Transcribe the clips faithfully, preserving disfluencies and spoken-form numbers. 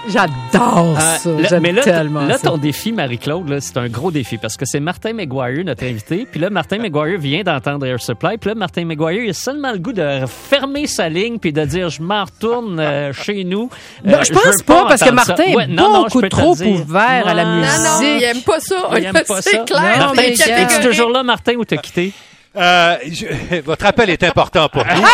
J'adore Euh, ça. là, J'aime mais là, tellement là, ça. ton défi, Marie-Claude, là, c'est un gros défi parce que c'est Martin McGuire, notre invité. Puis là, Martin McGuire vient d'entendre Air Supply. Puis là, Martin McGuire, il a seulement le goût de fermer sa ligne puis de dire « Je m'en retourne euh, chez nous. Euh, Non, je pense veux pas, parce que entendre ça. Martin est Ouais, non, non, je beaucoup peux te trop le dire. ouvert à la Ouais. musique. Non, non, il aime pas ça. Il aime pas c'est ça. clair. Non, Martin, mais c'est Kat- es-tu catégorique. toujours là, Martin, ou t'as quitté? Euh, je- votre appel est important pour nous.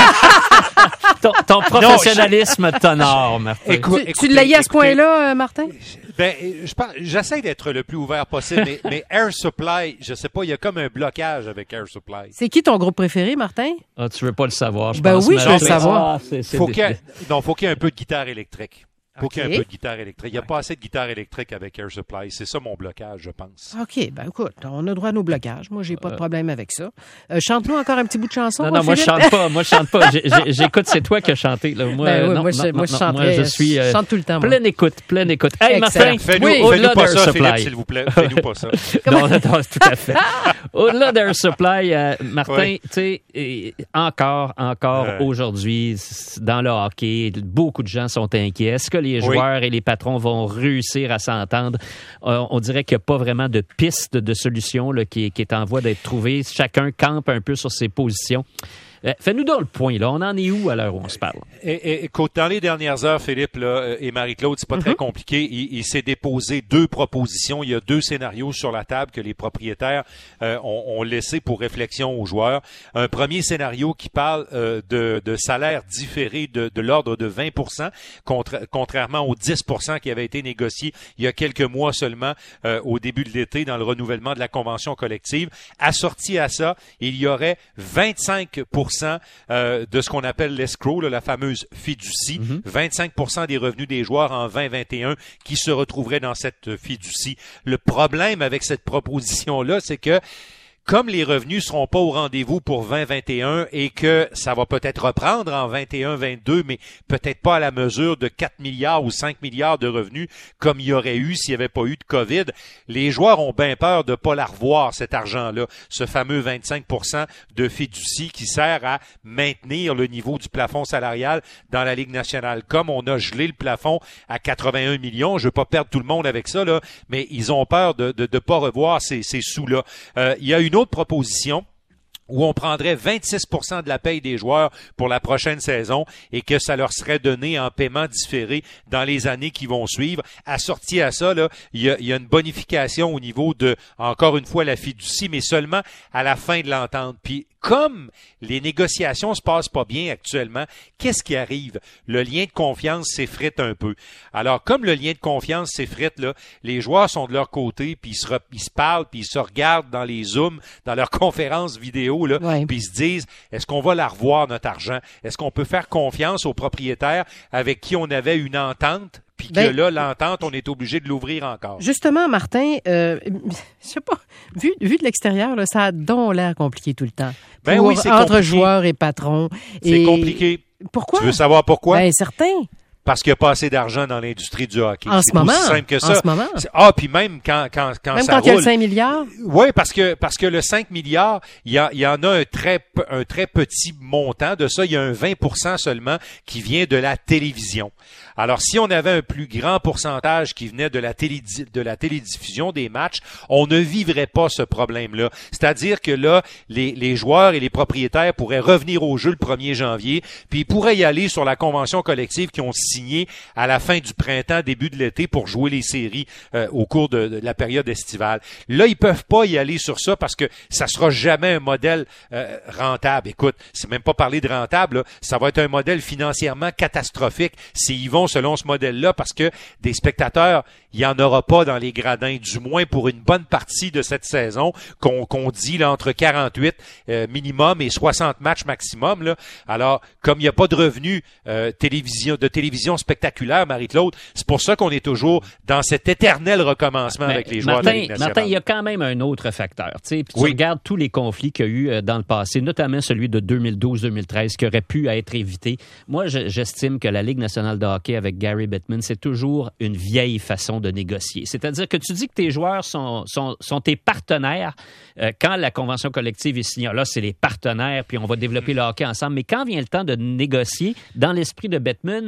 Ton, ton professionnalisme t'honore, Martin. Écou- Tu, tu écoutez, l'as eu à ce écoutez, point-là, euh, Martin? Ben, je pense, j'essaie d'être le plus ouvert possible, mais, mais Air Supply, je sais pas, il y a comme un blocage avec Air Supply. C'est qui ton groupe préféré, Martin? Ah, tu veux pas le savoir, je Ben pense. oui, mais- je veux le Ah, savoir. c'est- c'est- Faut qu'il y ait, non, faut qu'il y ait un peu de guitare électrique. Faut qu'il y ait Ok. un peu de guitare électrique. Il n'y a pas assez de guitare électrique avec Air Supply. C'est ça mon blocage, je pense. OK, ben écoute, on a droit à nos blocages. Moi, j'ai pas de problème avec ça. Euh, chante-nous encore un petit bout de chanson. Non, non, moi, je Philippe? chante pas. Moi, je chante pas. J'ai- j'ai- J'écoute, c'est toi qui as chanté. Là. Moi, Ben oui, non, moi, je- non, moi, non, je non, chanterais, je suis euh, je chante tout le temps, moi. pleine écoute, pleine écoute. Hey, Excellent. Martin, Fais-nous, oui, fais-nous au-delà pas d'Air ça, Philippe, Supply. s'il vous plaît. Fais-nous pas ça. Non, non, tout à fait. Au-delà d'Air Supply, euh, Martin, Oui. tu sais, et encore, encore Ouais. aujourd'hui, c- dans le hockey, beaucoup de gens sont inquiets. Est-ce que les Oui. joueurs et les patrons vont réussir à s'entendre? Euh, on dirait qu'il n'y a pas vraiment de piste de solution là, qui, est- qui est en voie d'être trouvée. Chacun campe un peu sur ses positions. Euh, Fais-nous donc le point, là. On en est où à l'heure où on se parle? Et, et, écoute, dans les dernières heures, Philippe là, euh, et Marie-Claude, c'est pas Mm-hmm. très compliqué. Il, il s'est déposé deux propositions. Il y a deux scénarios sur la table que les propriétaires euh, ont, ont laissé pour réflexion aux joueurs. Un premier scénario qui parle euh, de, de salaires différés de, de l'ordre de vingt pour cent, contra- contrairement aux dix pour cent qui avaient été négociés il y a quelques mois seulement euh, au début de l'été dans le renouvellement de la convention collective. Assorti à ça, il y aurait vingt-cinq pour cent Euh, de ce qu'on appelle l'escrow, là, la fameuse fiducie, Mm-hmm. vingt-cinq pour cent des revenus des joueurs en vingt vingt et un qui se retrouveraient dans cette fiducie. Le problème avec cette proposition-là, c'est que comme les revenus seront pas au rendez-vous pour vingt vingt et un et que ça va peut-être reprendre en vingt et un vingt-deux, mais peut-être pas à la mesure de quatre milliards ou cinq milliards de revenus comme il y aurait eu s'il n'y avait pas eu de COVID, les joueurs ont bien peur de pas la revoir, cet argent-là, ce fameux vingt-cinq pour cent de fiducie qui sert à maintenir le niveau du plafond salarial dans la Ligue nationale. Comme on a gelé le plafond à quatre-vingt-un millions, je veux pas perdre tout le monde avec ça, là, mais ils ont peur de de, de pas revoir ces, ces sous-là. Euh, il y a une autre proposition où on prendrait vingt-six pour cent de la paye des joueurs pour la prochaine saison et que ça leur serait donné en paiement différé dans les années qui vont suivre. Assorti à ça, là, il y a, il y a une bonification au niveau de, encore une fois, la fiducie, mais seulement à la fin de l'entente. Puis, comme les négociations se passent pas bien actuellement, qu'est-ce qui arrive? Le lien de confiance s'effrite un peu. Alors, comme le lien de confiance s'effrite, là, les joueurs sont de leur côté, puis ils se, re- ils se parlent, puis ils se regardent dans les Zooms, dans leurs conférences vidéo, là, Ouais. puis ils se disent, est-ce qu'on va la revoir, notre argent? Est-ce qu'on peut faire confiance aux propriétaires avec qui on avait une entente, puis que Ben, là, l'entente, on est obligé de l'ouvrir encore? Justement, Martin, euh, je sais pas, vu, vu de l'extérieur, là, ça a donc l'air compliqué tout le temps. Ben Pour- oui, c'est entre compliqué. joueurs et patrons. C'est Et compliqué. Pourquoi? Tu veux savoir pourquoi? Ben, certain. Parce qu'il n'y a pas assez d'argent dans l'industrie du hockey. En C'est ce moment. aussi simple que En ça. ce moment. C'est- Ah, puis même quand, quand, quand Même ça quand il y a le roule. cinq milliards. Oui, parce que parce que le cinq milliards, il y, a, il y en a un très pe- un très petit montant de ça. Il y a un vingt pour cent seulement qui vient de la télévision. Alors, si on avait un plus grand pourcentage qui venait de la télé de la télédiffusion des matchs, on ne vivrait pas ce problème-là. C'est-à-dire que là, les, les joueurs et les propriétaires pourraient revenir au jeu le premier janvier, puis ils pourraient y aller sur la convention collective qu'ils ont signée à la fin du printemps, début de l'été pour jouer les séries euh, au cours de, de la période estivale. Là, ils peuvent pas y aller sur ça parce que ça sera jamais un modèle euh, rentable. Écoute, c'est même pas parler de rentable, là. Ça va être un modèle financièrement catastrophique s'ils vont selon ce modèle-là parce que des spectateurs, il y en aura pas dans les gradins, du moins pour une bonne partie de cette saison qu'on qu'on dit là, entre quarante-huit euh, minimum et soixante matchs maximum. Là. Alors, comme il n'y a pas de revenus euh, télévision, de télévision spectaculaire, Marie-Claude, c'est pour ça qu'on est toujours dans cet éternel recommencement Mais avec les joueurs Martin, de la Ligue nationale. Martin, il y a quand même un autre facteur. Tu sais, puis tu Oui. regardes tous les conflits qu'il y a eu euh, dans le passé, notamment celui de deux mille douze deux mille treize, qui aurait pu être évité. Moi, je- j'estime que la Ligue nationale de hockey avec Gary Bettman, c'est toujours une vieille façon de négocier. C'est-à-dire que tu dis que tes joueurs sont, sont, sont tes partenaires euh, quand la convention collective est signée. Là, c'est les partenaires, puis on va développer le hockey ensemble. Mais quand vient le temps de négocier, dans l'esprit de Bettman et des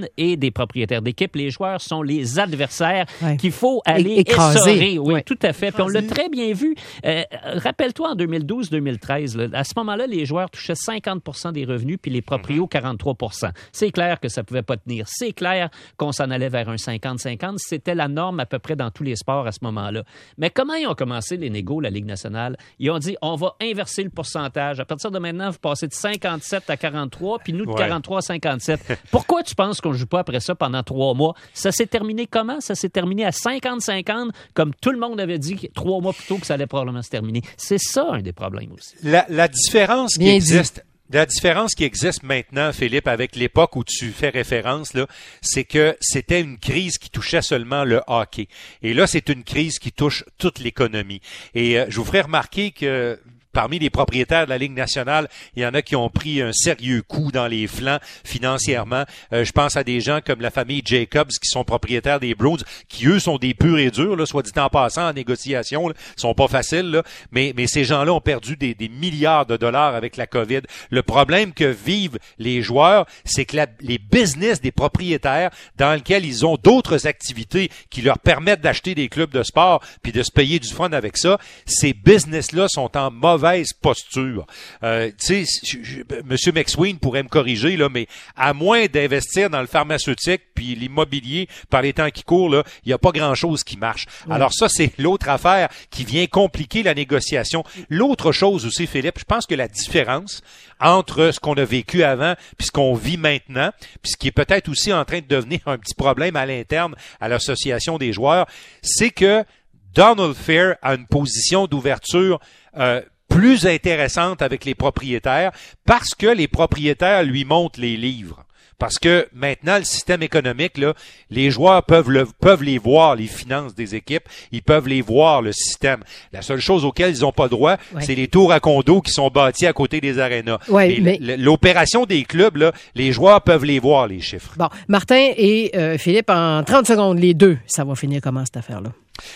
des propriétaires d'équipe. Les joueurs sont les adversaires ouais. qu'il faut aller Écraser. essorer. Oui, ouais. tout à fait. Puis on l'a très bien vu. Euh, rappelle-toi, en deux mille douze deux mille treize, là, à ce moment-là, les joueurs touchaient cinquante pour cent des revenus, puis les proprios, quarante-trois pour cent. C'est clair que ça pouvait pas tenir. C'est clair qu'on s'en allait vers un cinquante cinquante. C'était la norme à peu près dans tous les sports à ce moment-là. Mais comment ils ont commencé les négos, la Ligue nationale? Ils ont dit, on va inverser le pourcentage. À partir de maintenant, vous passez de cinquante-sept à quarante-trois, puis nous de ouais. quarante-trois à cinquante-sept. Pourquoi tu penses qu'on ne joue pas après ça pendant trois mois? Ça s'est terminé comment? Ça s'est terminé à cinquante cinquante, comme tout le monde avait dit trois mois plus tôt que ça allait probablement se terminer. C'est ça un des problèmes aussi. La, la différence qui Bien existe... dit. La différence qui existe maintenant, Philippe, avec l'époque où tu fais référence, là, c'est que c'était une crise qui touchait seulement le hockey. Et là, c'est une crise qui touche toute l'économie. Et euh, je vous ferai remarquer que parmi les propriétaires de la Ligue nationale, il y en a qui ont pris un sérieux coup dans les flancs financièrement. Euh, je pense à des gens comme la famille Jacobs qui sont propriétaires des Bruins, qui eux sont des purs et durs, là, soit dit en passant en négociation, là, sont pas faciles, là, mais, mais ces gens-là ont perdu des, des milliards de dollars avec la COVID. Le problème que vivent les joueurs, c'est que la, les business des propriétaires dans lesquels ils ont d'autres activités qui leur permettent d'acheter des clubs de sport puis de se payer du fun avec ça, ces business-là sont en mauvaise posture. Euh, tu sais, M. McSween pourrait me corriger, là, mais à moins d'investir dans le pharmaceutique puis l'immobilier par les temps qui courent, là, il n'y a pas grand-chose qui marche. Oui. Alors ça, c'est l'autre affaire qui vient compliquer la négociation. L'autre chose aussi, Philippe, je pense que la différence entre ce qu'on a vécu avant puis ce qu'on vit maintenant, puis ce qui est peut-être aussi en train de devenir un petit problème à l'interne à l'association des joueurs, c'est que Donald Fair a une position d'ouverture euh, plus intéressante avec les propriétaires parce que les propriétaires lui montrent les livres. Parce que maintenant, le système économique, là, les joueurs peuvent le, peuvent les voir, les finances des équipes, ils peuvent les voir, le système. La seule chose auquel ils n'ont pas droit, ouais. c'est les tours à condos qui sont bâtis à côté des arénas. Ouais, mais... L'opération des clubs, là, les joueurs peuvent les voir, les chiffres. Bon, Martin et euh, Philippe, en trente secondes, les deux, ça va finir comment cette affaire-là?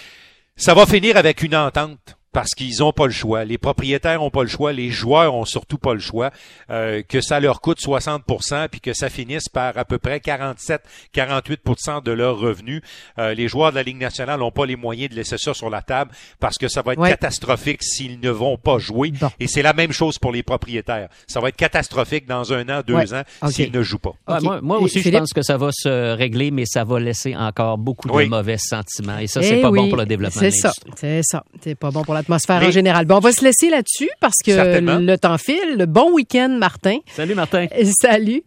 Ça va finir avec une entente. Parce qu'ils n'ont pas le choix. Les propriétaires n'ont pas le choix. Les joueurs ont surtout pas le choix. Euh, que ça leur coûte soixante pour cent puis que ça finisse par à peu près quarante-sept à quarante-huit pour cent de leurs revenus. Euh, les joueurs de la Ligue nationale n'ont pas les moyens de laisser ça sur la table parce que ça va être ouais. catastrophique s'ils ne vont pas jouer. Bon. Et c'est la même chose pour les propriétaires. Ça va être catastrophique dans un an, deux ouais. ans okay. s'ils ne jouent pas. Okay. Ouais, moi, moi aussi, Philippe? Je pense que ça va se régler, mais ça va laisser encore beaucoup oui. de mauvais sentiments. Et ça, c'est eh pas oui. bon pour le développement de l'industrie. C'est ça. C'est pas bon pour la atmosphère Mais, en général. Bon, on va se laisser là-dessus parce que certainement. Le temps file. Bon week-end, Martin. Salut, Martin. Salut.